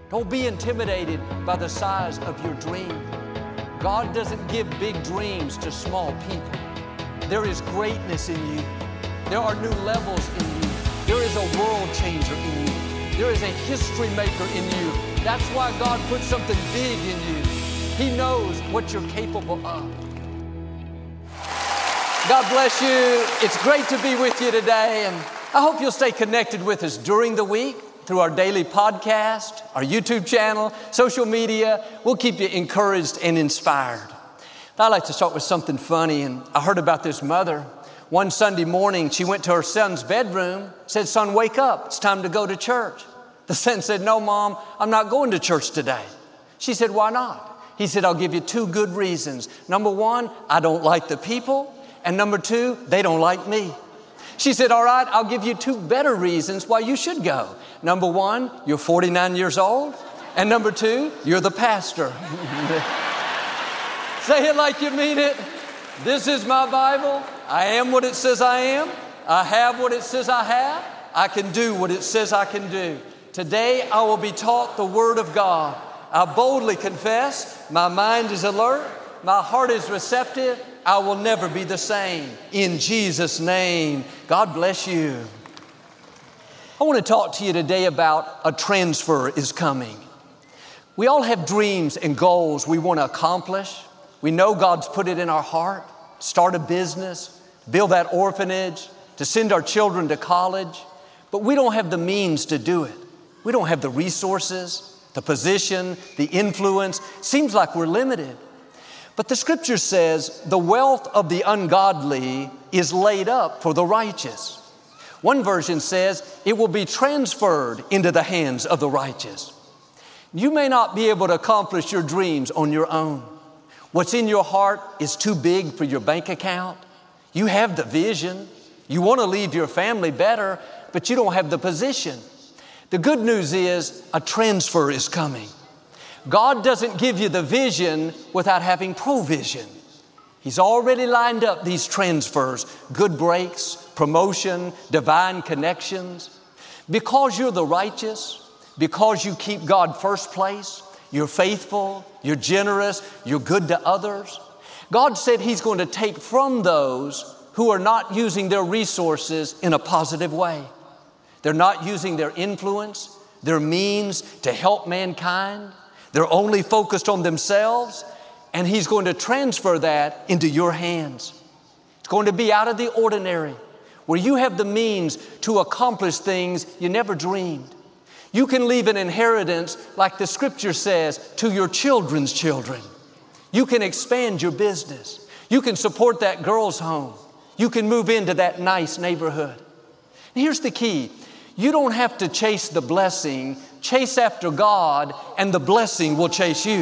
Don't be intimidated by the size of your dream. God doesn't give big dreams to small people. There is greatness in you. There are new levels in you. There is a world changer in you. There is a history maker in you. That's why God put something big in you. He knows what you're capable of. God bless you. It's great to be with you today, and I hope you'll stay connected with us during the week through our daily podcast, our YouTube channel, social media. We'll keep you encouraged and inspired. I'd like to start with something funny, and I heard about this mother. One Sunday morning, she went to her son's bedroom, said, "Son, wake up. It's time to go to church." The son said, "No, Mom, I'm not going to church today." She said, "Why not?" He said, "I'll give you two good reasons. Number one, I don't like the people. And number two, they don't like me." She said, "All right, I'll give you two better reasons why you should go. Number one, you're 49 years old. And number two, you're the pastor." Say it like you mean it. This is my Bible. I am what it says I am. I have what it says I have. I can do what it says I can do. Today, I will be taught the Word of God. I boldly confess, my mind is alert, my heart is receptive. I will never be the same. In Jesus' name, God bless you. I want to talk to you today about a transfer is coming. We all have dreams and goals we want to accomplish. We know God's put it in our heart. Start a business, build that orphanage, to send our children to college. But we don't have the means to do it. We don't have the resources, the position, the influence. Seems like we're limited. But the scripture says the wealth of the ungodly is laid up for the righteous. One version says it will be transferred into the hands of the righteous. You may not be able to accomplish your dreams on your own. What's in your heart is too big for your bank account. You have the vision. You want to leave your family better, but you don't have the position. The good news is a transfer is coming. God doesn't give you the vision without having provision. He's already lined up these transfers, good breaks, promotion, divine connections. Because you're the righteous, because you keep God first place, you're faithful, you're generous, you're good to others. God said He's going to take from those who are not using their resources in a positive way. They're not using their influence, their means to help mankind. They're only focused on themselves, and He's going to transfer that into your hands. It's going to be out of the ordinary, where you have the means to accomplish things you never dreamed. You can leave an inheritance, like the scripture says, to your children's children. You can expand your business. You can support that girl's home. You can move into that nice neighborhood. And here's the key. You don't have to chase the blessing. Chase after God, and the blessing will chase you.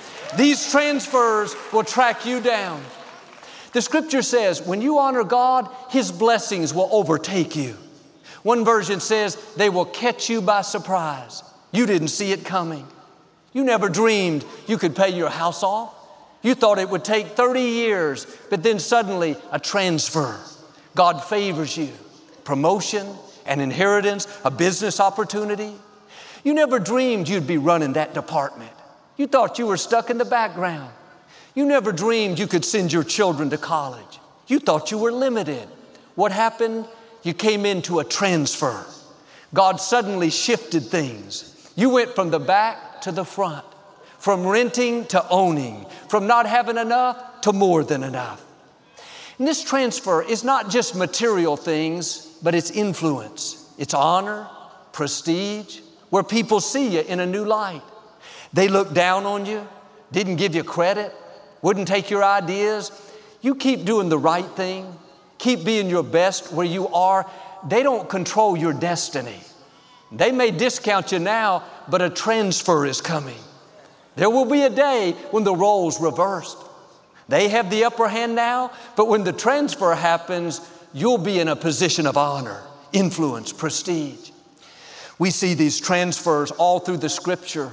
These transfers will track you down. The scripture says, when you honor God, His blessings will overtake you. One version says they will catch you by surprise. You didn't see it coming. You never dreamed you could pay your house off. You thought it would take 30 years, but then suddenly a transfer. God favors you. Promotion, an inheritance, a business opportunity. You never dreamed you'd be running that department. You thought you were stuck in the background. You never dreamed you could send your children to college. You thought you were limited. What happened? You came into a transfer. God suddenly shifted things. You went from the back to the front, from renting to owning, from not having enough to more than enough. And this transfer is not just material things, but it's influence. It's honor, prestige, where people see you in a new light. They look down on you, didn't give you credit, wouldn't take your ideas. You keep doing the right thing. Keep being your best where you are. They don't control your destiny. They may discount you now, but a transfer is coming. There will be a day when the roles reversed. They have the upper hand now, but when the transfer happens, you'll be in a position of honor, influence, prestige. We see these transfers all through the scripture.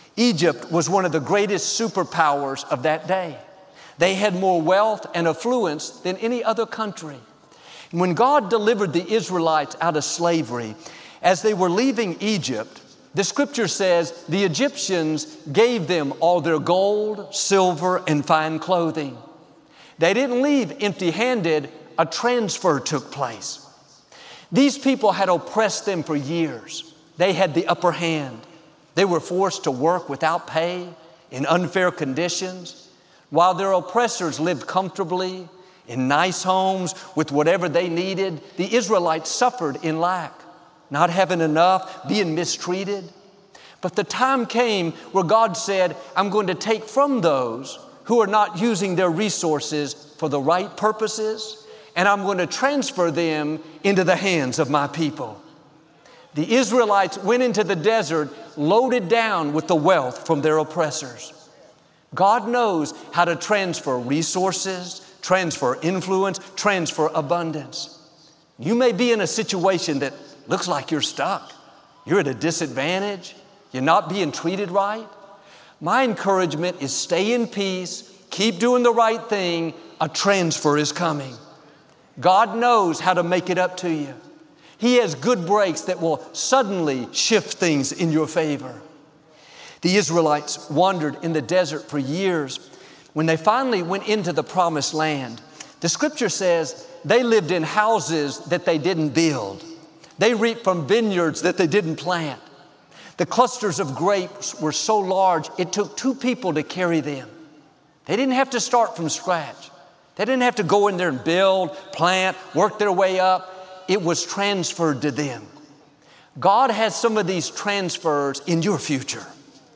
Egypt was one of the greatest superpowers of that day. They had more wealth and affluence than any other country. When God delivered the Israelites out of slavery, as they were leaving Egypt, The scripture says the Egyptians gave them all their gold, silver, and fine clothing. They didn't leave empty-handed. A transfer took place. These people had oppressed them for years. They had the upper hand. They were forced to work without pay in unfair conditions, while their oppressors lived comfortably in nice homes with whatever they needed. The Israelites suffered in lack, not having enough, being mistreated. But the time came where God said, I'm going to take from those who are not using their resources for the right purposes, and I'm going to transfer them into the hands of my people. The Israelites went into the desert loaded down with the wealth from their oppressors. God knows how to transfer resources, transfer influence, transfer abundance. You may be in a situation that looks like you're stuck. You're at a disadvantage. You're not being treated right. My encouragement is stay in peace, keep doing the right thing. A transfer is coming. God knows how to make it up to you. He has good breaks that will suddenly shift things in your favor. The Israelites wandered in the desert for years. When they finally went into the promised land, the scripture says they lived in houses that they didn't build. They reaped from vineyards that they didn't plant. The clusters of grapes were so large, it took 2 people to carry them. They didn't have to start from scratch. They didn't have to go in there and build, plant, work their way up. It was transferred to them. God has some of these transfers in your future.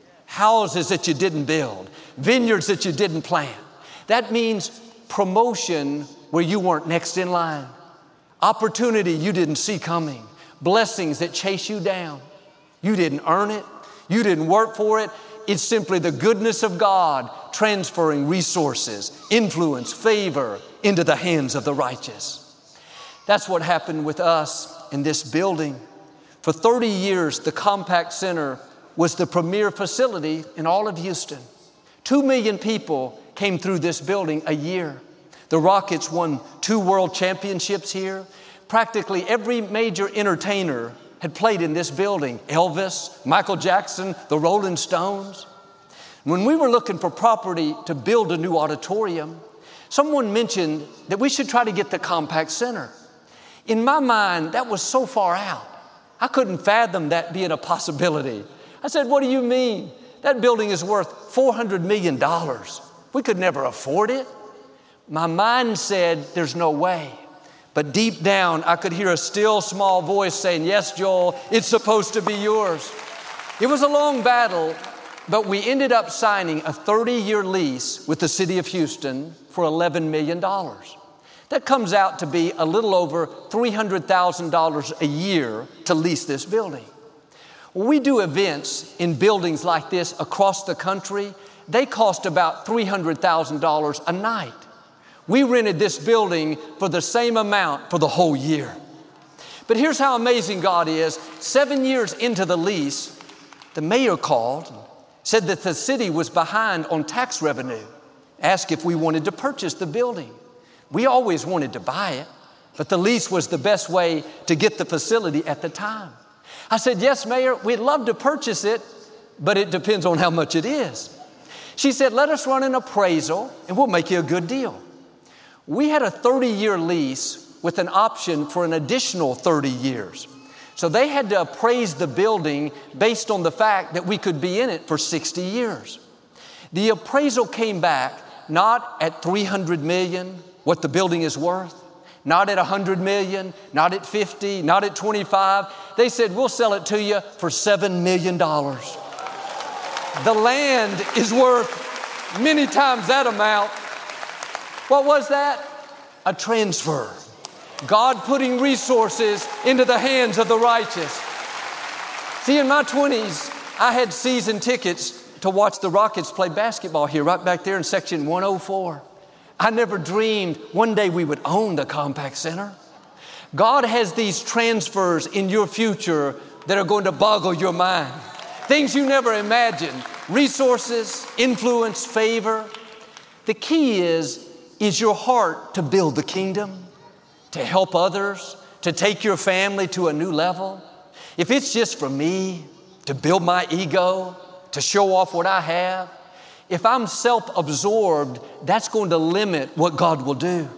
Houses that you didn't build, vineyards that you didn't plant. That means promotion where you weren't next in line. Opportunity you didn't see coming. Blessings that chase you down. You didn't earn it. You didn't work for it. It's simply the goodness of God transferring resources, influence, favor into the hands of the righteous. That's what happened with us in this building. For 30 years, the Compaq Center was the premier facility in all of Houston. 2 million people came through this building a year. The Rockets won 2 world championships here. Practically every major entertainer had played in this building. Elvis, Michael Jackson, the Rolling Stones. When we were looking for property to build a new auditorium, someone mentioned that we should try to get the Compaq Center. In my mind, that was so far out. I couldn't fathom that being a possibility. I said, what do you mean? That building is worth $400 million. We could never afford it. My mind said, there's no way. But deep down, I could hear a still small voice saying, yes, Joel, it's supposed to be yours. It was a long battle, but we ended up signing a 30-year lease with the city of Houston for $11 million. That comes out to be a little over $300,000 a year to lease this building. When we do events in buildings like this across the country, they cost about $300,000 a night. We rented this building for the same amount for the whole year. But here's how amazing God is. 7 years into the lease, the mayor called, said that the city was behind on tax revenue, asked if we wanted to purchase the building. We always wanted to buy it, but the lease was the best way to get the facility at the time. I said, yes, Mayor, we'd love to purchase it, but it depends on how much it is. She said, let us run an appraisal and we'll make you a good deal. We had a 30-year lease with an option for an additional 30 years. So they had to appraise the building based on the fact that we could be in it for 60 years. The appraisal came back not at $300 million, what the building is worth, not at $100 million, not at 50, not at 25. They said, we'll sell it to you for $7 million. The land is worth many times that amount. What was that? A transfer. God putting resources into the hands of the righteous. See, in my 20s, I had season tickets to watch the Rockets play basketball here, right back there in section 104. I never dreamed one day we would own the Compaq Center. God has these transfers in your future that are going to boggle your mind. Things you never imagined. Resources, influence, favor. The key is your heart to build the kingdom, to help others, to take your family to a new level? If it's just for me, to build my ego, to show off what I have. If I'm self-absorbed, that's going to limit what God will do.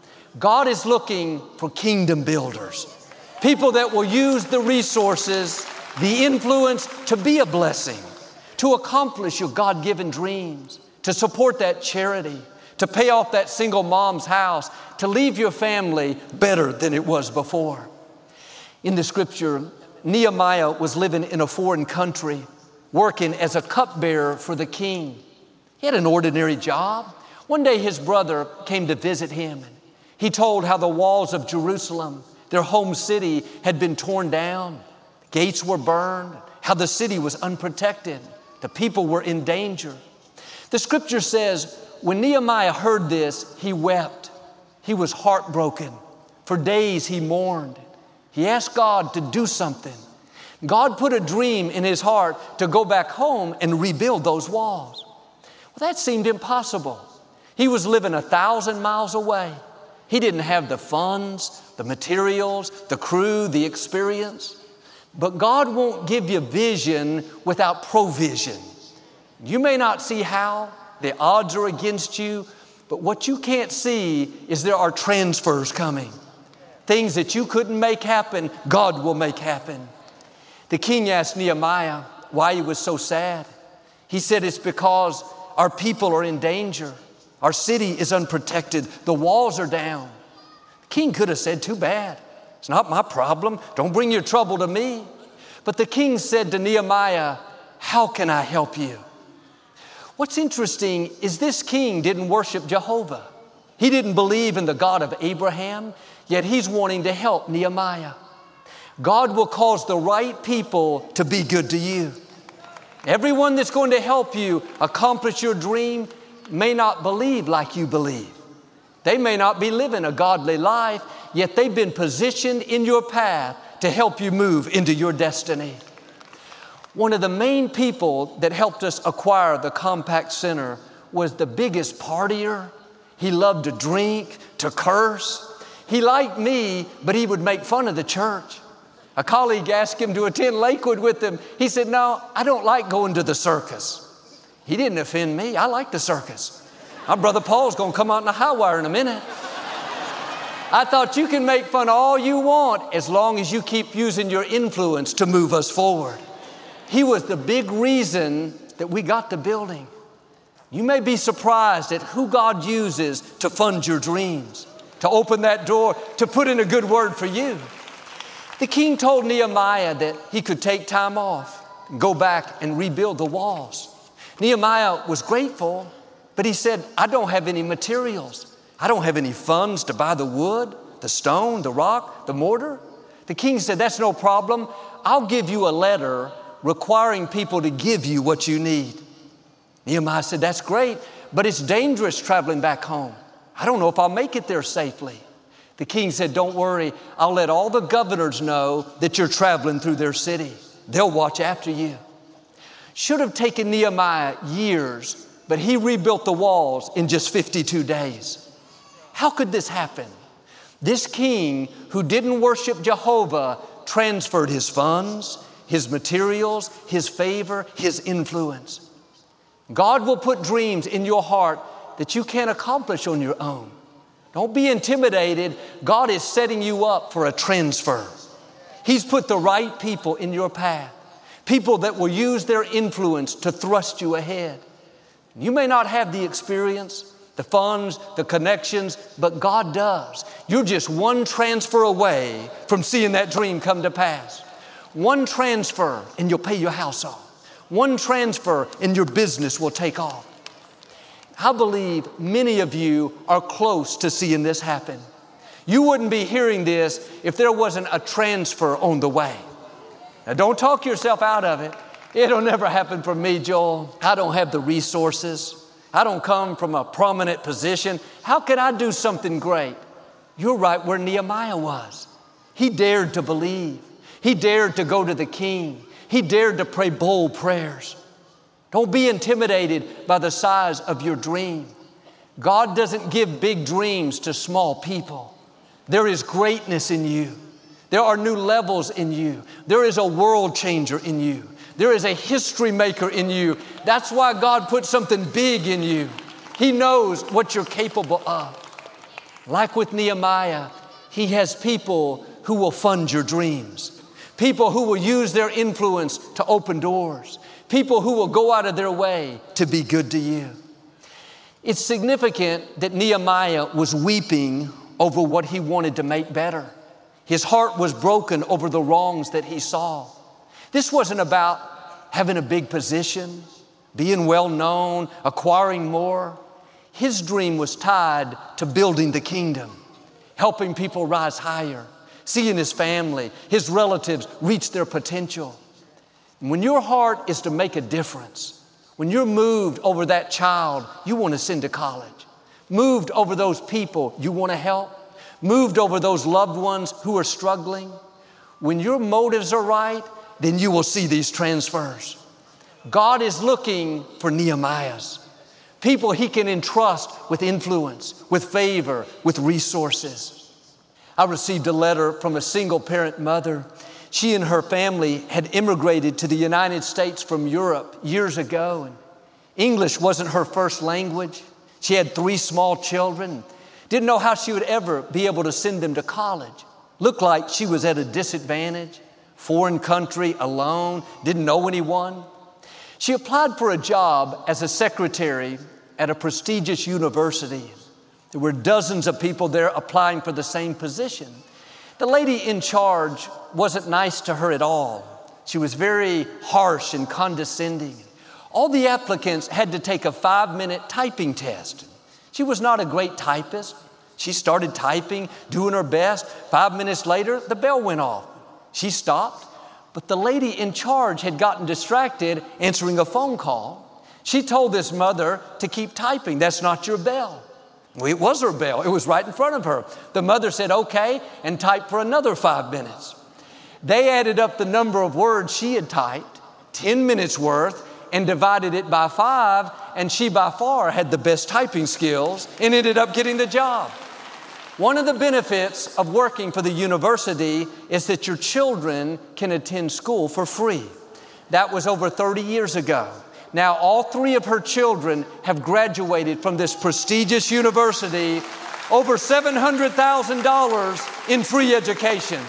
God is looking for kingdom builders, people that will use the resources, the influence to be a blessing, to accomplish your God-given dreams, to support that charity, to pay off that single mom's house, to leave your family better than it was before. In the scripture, Nehemiah was living in a foreign country, working as a cupbearer for the king. He had an ordinary job. One day his brother came to visit him, and he told how the walls of Jerusalem, their home city, had been torn down. Gates were burned, how the city was unprotected. The people were in danger. The scripture says, when Nehemiah heard this, he wept. He was heartbroken. For days he mourned. He asked God to do something. God put a dream in his heart to go back home and rebuild those walls. Well, that seemed impossible. He was living 1,000 miles away. He didn't have the funds, the materials, the crew, the experience. But God won't give you vision without provision. You may not see how, the odds are against you, but what you can't see is there are transfers coming. Things that you couldn't make happen, God will make happen. The king asked Nehemiah why he was so sad. He said, it's because our people are in danger. Our city is unprotected. The walls are down. The king could have said, too bad. It's not my problem. Don't bring your trouble to me. But the king said to Nehemiah, how can I help you? What's interesting is this king didn't worship Jehovah. He didn't believe in the God of Abraham, yet he's wanting to help Nehemiah. God will cause the right people to be good to you. Everyone that's going to help you accomplish your dream may not believe like you believe. They may not be living a godly life, yet they've been positioned in your path to help you move into your destiny. One of the main people that helped us acquire the Compaq Center was the biggest partier. He loved to drink, to curse. He liked me, but he would make fun of the church. A colleague asked him to attend Lakewood with him. He said, no, I don't like going to the circus. He didn't offend me. I like the circus. My brother Paul's going to come out in a high wire in a minute. I thought you can make fun all you want as long as you keep using your influence to move us forward. He was the big reason that we got the building. You may be surprised at who God uses to fund your dreams, to open that door, to put in a good word for you. The king told Nehemiah that he could take time off and go back and rebuild the walls. Nehemiah was grateful, but he said, I don't have any materials. I don't have any funds to buy the wood, the stone, the rock, the mortar. The king said, that's no problem. I'll give you a letter requiring people to give you what you need. Nehemiah said, that's great, but it's dangerous traveling back home. I don't know if I'll make it there safely. The king said, don't worry. I'll let all the governors know that you're traveling through their city. They'll watch after you. Should have taken Nehemiah years, but he rebuilt the walls in just 52 days. How could this happen? This king who didn't worship Jehovah transferred his funds, his materials, his favor, his influence. God will put dreams in your heart that you can't accomplish on your own. Don't be intimidated. God is setting you up for a transfer. He's put the right people in your path, people that will use their influence to thrust you ahead. You may not have the experience, the funds, the connections, but God does. You're just one transfer away from seeing that dream come to pass. One transfer and you'll pay your house off. One transfer and your business will take off. I believe many of you are close to seeing this happen. You wouldn't be hearing this if there wasn't a transfer on the way. Now, don't talk yourself out of it. It'll never happen for me, Joel. I don't have the resources. I don't come from a prominent position. How can I do something great? You're right where Nehemiah was. He dared to believe. He dared to go to the king. He dared to pray bold prayers. Don't be intimidated by the size of your dream. God doesn't give big dreams to small people. There is greatness in you. There are new levels in you. There is a world changer in you. There is a history maker in you. That's why God put something big in you. He knows what you're capable of. Like with Nehemiah, he has people who will fund your dreams. People who will use their influence to open doors. People who will go out of their way to be good to you. It's significant that Nehemiah was weeping over what he wanted to make better. His heart was broken over the wrongs that he saw. This wasn't about having a big position, being well known, acquiring more. His dream was tied to building the kingdom, helping people rise higher, seeing his family, his relatives reach their potential. And when your heart is to make a difference, when you're moved over that child you want to send to college, moved over those people you want to help, moved over those loved ones who are struggling, when your motives are right, then you will see these transfers. God is looking for Nehemiahs, people he can entrust with influence, with favor, with resources. I received a letter from a single parent mother. She and her family had immigrated to the United States from Europe years ago, and English wasn't her first language. She had 3 small children, didn't know how she would ever be able to send them to college. Looked like she was at a disadvantage, foreign country, alone, didn't know anyone. She applied for a job as a secretary at a prestigious university. There were dozens of people there applying for the same position. The lady in charge wasn't nice to her at all. She was very harsh and condescending. All the applicants had to take a 5-minute typing test. She was not a great typist. She started typing, doing her best. 5 minutes later, the bell went off. She stopped, but the lady in charge had gotten distracted answering a phone call. She told this mother to keep typing. That's not your bell. Well, it was her bell. It was right in front of her. The mother said, okay, and typed for another 5 minutes. They added up the number of words she had typed, 10 minutes worth, and divided it by 5, and she by far had the best typing skills and ended up getting the job. One of the benefits of working for the university is that your children can attend school for free. That was over 30 years ago. Now, all 3 of her children have graduated from this prestigious university, over $700,000 in free education.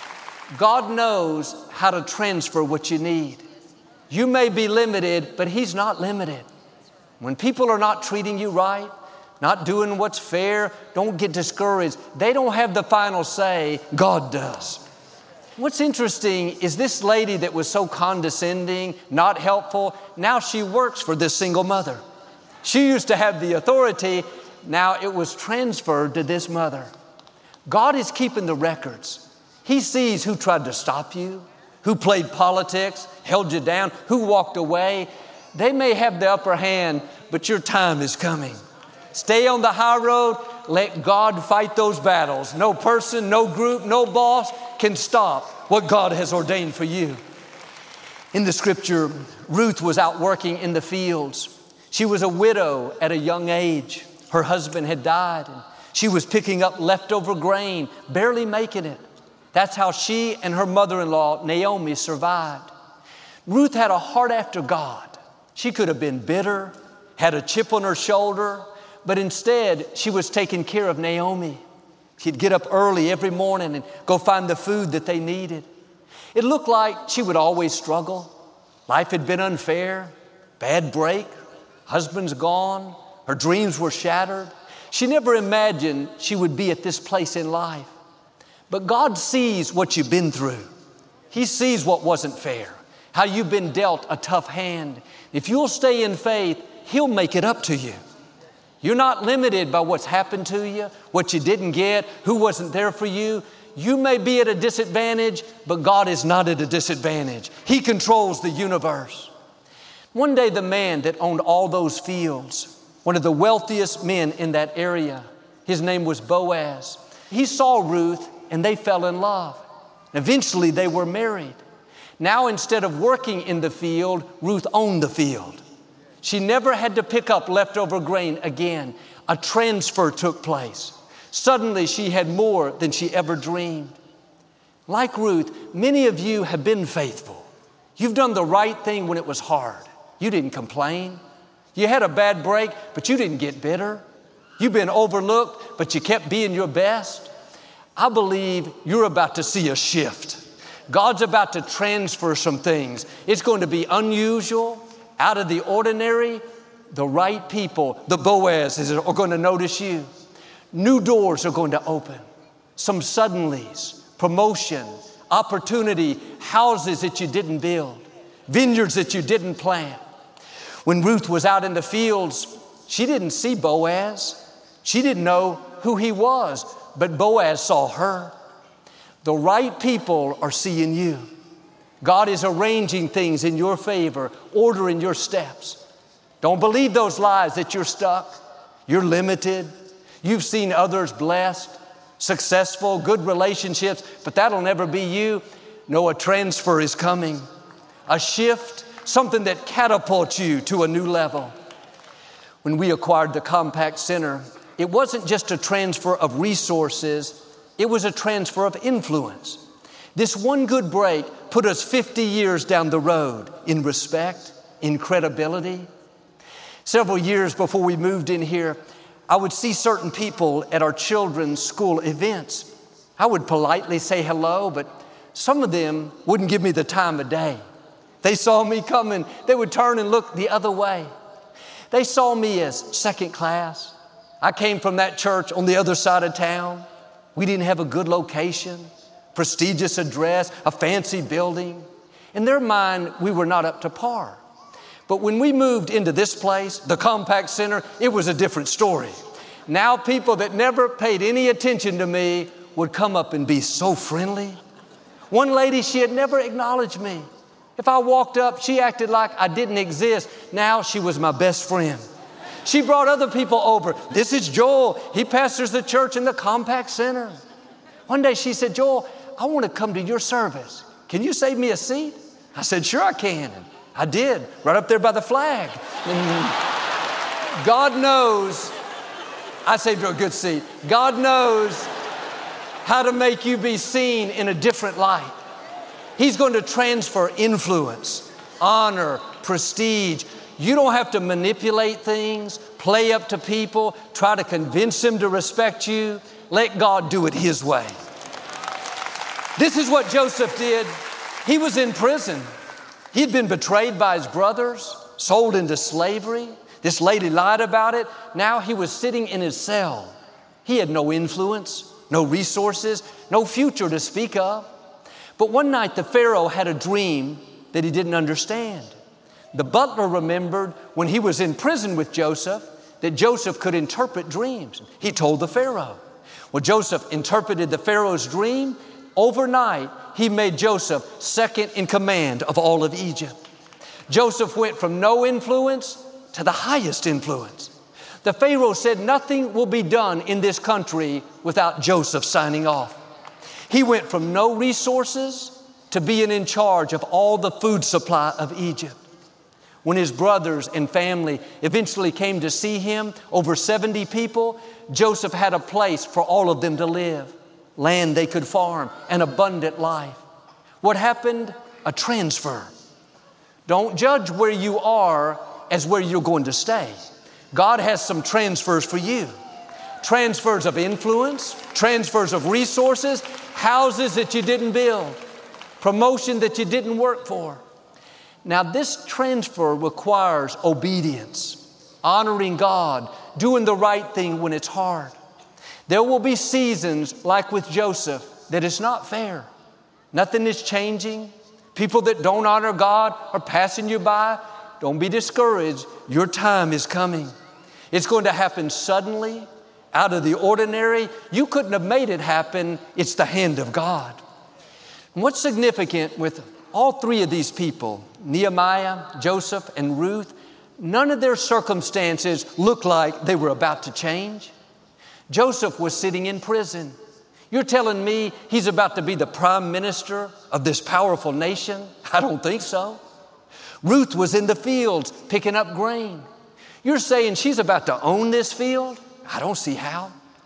God knows how to transfer what you need. You may be limited, but He's not limited. When people are not treating you right, not doing what's fair, don't get discouraged. They don't have the final say. God does. What's interesting is this lady that was so condescending, not helpful, now she works for this single mother. She used to have the authority. Now it was transferred to this mother. God is keeping the records. He sees who tried to stop you, who played politics, held you down, who walked away. They may have the upper hand, but your time is coming. Stay on the high road. Let God fight those battles. No person, no group, no boss can stop what God has ordained for you. In the scripture, Ruth was out working in the fields. She was a widow at a young age. Her husband had died, and she was picking up leftover grain, barely making it. That's how she and her mother-in-law, Naomi, survived. Ruth had a heart after God. She could have been bitter, had a chip on her shoulder, but instead she was taking care of Naomi. She'd get up early every morning and go find the food that they needed. It looked like she would always struggle. Life had been unfair, bad break, husband's gone, her dreams were shattered. She never imagined she would be at this place in life. But God sees what you've been through. He sees what wasn't fair, how you've been dealt a tough hand. If you'll stay in faith, He'll make it up to you. You're not limited by what's happened to you, what you didn't get, who wasn't there for you. You may be at a disadvantage, but God is not at a disadvantage. He controls the universe. One day, the man that owned all those fields, one of the wealthiest men in that area, his name was Boaz. He saw Ruth and they fell in love. Eventually, they were married. Now, instead of working in the field, Ruth owned the field. She never had to pick up leftover grain again. A transfer took place. Suddenly, she had more than she ever dreamed. Like Ruth, many of you have been faithful. You've done the right thing when it was hard. You didn't complain. You had a bad break, but you didn't get bitter. You've been overlooked, but you kept being your best. I believe you're about to see a shift. God's about to transfer some things. It's going to be unusual, out of the ordinary. The right people, the Boazes, are going to notice you. New doors are going to open. Some suddenlies, promotion, opportunity, houses that you didn't build, vineyards that you didn't plant. When Ruth was out in the fields, she didn't see Boaz. She didn't know who he was, but Boaz saw her. The right people are seeing you. God is arranging things in your favor, ordering your steps. Don't believe those lies that you're stuck, you're limited. You've seen others blessed, successful, good relationships, but that'll never be you. No, a transfer is coming, a shift, something that catapults you to a new level. When we acquired the Compaq Center, it wasn't just a transfer of resources, it was a transfer of influence. This one good break put us 50 years down the road in respect, in credibility. Several years before we moved in here, I would see certain people at our children's school events. I would politely say hello, but some of them wouldn't give me the time of day. They saw me coming, they would turn and look the other way. They saw me as second class. I came from that church on the other side of town. We didn't have a good location, prestigious address, a fancy building. In their mind, we were not up to par. But when we moved into this place, the Compaq Center, it was a different story. Now people that never paid any attention to me would come up and be so friendly. One lady, she had never acknowledged me. If I walked up, she acted like I didn't exist. Now she was my best friend. She brought other people over. This is Joel. He pastors the church in the Compaq Center. One day she said, Joel, I want to come to your service. Can you save me a seat? I said, sure I can. And I did, right up there by the flag. And God knows, I saved her a good seat. God knows how to make you be seen in a different light. He's going to transfer influence, honor, prestige. You don't have to manipulate things, play up to people, try to convince them to respect you. Let God do it His way. This is what Joseph did. He was in prison. He'd been betrayed by his brothers, sold into slavery. This lady lied about it. Now he was sitting in his cell. He had no influence, no resources, no future to speak of. But one night the Pharaoh had a dream that he didn't understand. The butler remembered when he was in prison with Joseph that Joseph could interpret dreams. He told the Pharaoh. Well, Joseph interpreted the Pharaoh's dream. Overnight, he made Joseph second in command of all of Egypt. Joseph went from no influence to the highest influence. The Pharaoh said nothing will be done in this country without Joseph signing off. He went from no resources to being in charge of all the food supply of Egypt. When his brothers and family eventually came to see him, over 70 people, Joseph had a place for all of them to live, land they could farm, an abundant life. What happened? A transfer. Don't judge where you are as where you're going to stay. God has some transfers for you. Transfers of influence, transfers of resources, houses that you didn't build, promotion that you didn't work for. Now, this transfer requires obedience, honoring God, doing the right thing when it's hard. There will be seasons like with Joseph that it's not fair. Nothing is changing. People that don't honor God are passing you by. Don't be discouraged. Your time is coming. It's going to happen suddenly, out of the ordinary. You couldn't have made it happen. It's the hand of God. And what's significant with all three of these people, Nehemiah, Joseph, and Ruth, none of their circumstances looked like they were about to change. Joseph was sitting in prison. You're telling me he's about to be the prime minister of this powerful nation? I don't think so. Ruth was in the fields picking up grain. You're saying she's about to own this field? I don't see how.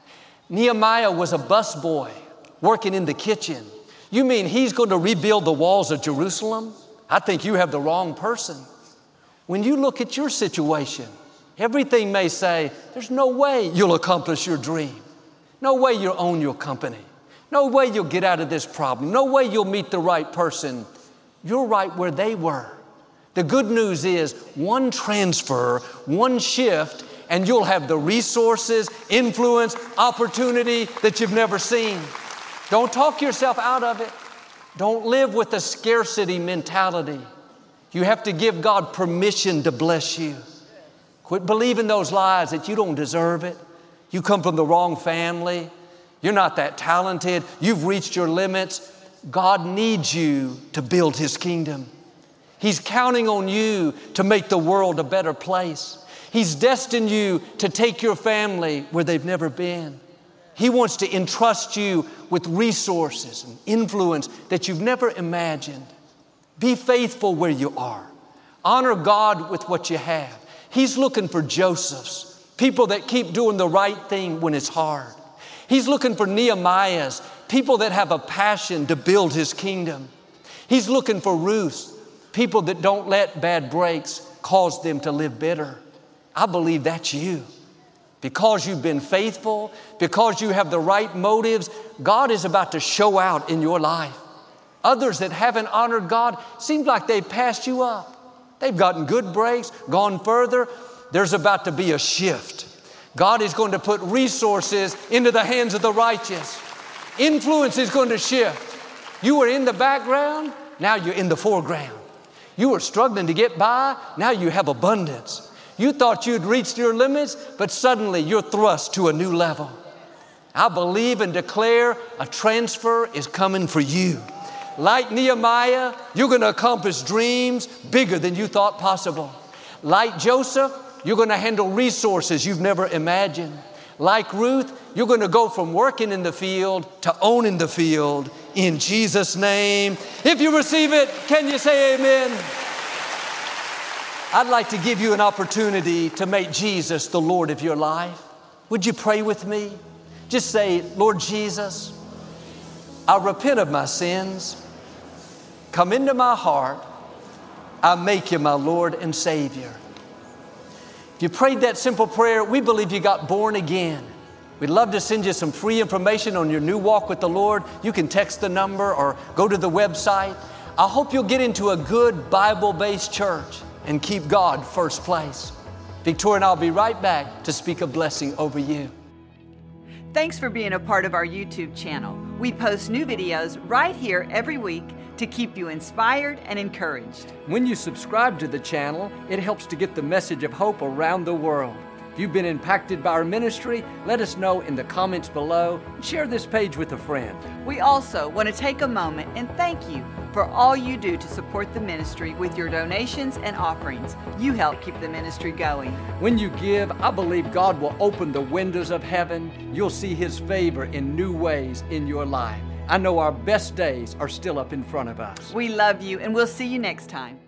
Nehemiah was a busboy working in the kitchen. You mean he's going to rebuild the walls of Jerusalem? I think you have the wrong person. When you look at your situation, everything may say, there's no way you'll accomplish your dream. No way you'll own your company. No way you'll get out of this problem. No way you'll meet the right person. You're right where they were. The good news is one transfer, one shift, and you'll have the resources, influence, opportunity that you've never seen. Don't talk yourself out of it. Don't live with a scarcity mentality. You have to give God permission to bless you. Quit believing those lies that you don't deserve it. You come from the wrong family. You're not that talented. You've reached your limits. God needs you to build His kingdom. He's counting on you to make the world a better place. He's destined you to take your family where they've never been. He wants to entrust you with resources and influence that you've never imagined. Be faithful where you are. Honor God with what you have. He's looking for Josephs, people that keep doing the right thing when it's hard. He's looking for Nehemiahs, people that have a passion to build His kingdom. He's looking for Ruths, people that don't let bad breaks cause them to live bitter. I believe that's you. Because you've been faithful, because you have the right motives, God is about to show out in your life. Others that haven't honored God, seems like they've passed you up. They've gotten good breaks, gone further. There's about to be a shift. God is going to put resources into the hands of the righteous. Influence is going to shift. You were in the background, now you're in the foreground. You were struggling to get by, now you have abundance. You thought you'd reached your limits, but suddenly you're thrust to a new level. I believe and declare a transfer is coming for you. Like Nehemiah, you're going to accomplish dreams bigger than you thought possible. Like Joseph, you're going to handle resources you've never imagined. Like Ruth, you're going to go from working in the field to owning the field in Jesus' name. If you receive it, can you say amen? I'd like to give you an opportunity to make Jesus the Lord of your life. Would you pray with me? Just say, Lord Jesus, I repent of my sins. Come into my heart. I make you my Lord and Savior. If you prayed that simple prayer, we believe you got born again. We'd love to send you some free information on your new walk with the Lord. You can text the number or go to the website. I hope you'll get into a good Bible-based church and keep God first place. Victoria and I'll be right back to speak a blessing over you. Thanks for being a part of our YouTube channel. We post new videos right here every week to keep you inspired and encouraged. When you subscribe to the channel, it helps to get the message of hope around the world. If you've been impacted by our ministry, let us know in the comments below and share this page with a friend. We also want to take a moment and thank you for all you do to support the ministry with your donations and offerings. You help keep the ministry going. When you give, I believe God will open the windows of heaven. You'll see His favor in new ways in your life. I know our best days are still up in front of us. We love you, and we'll see you next time.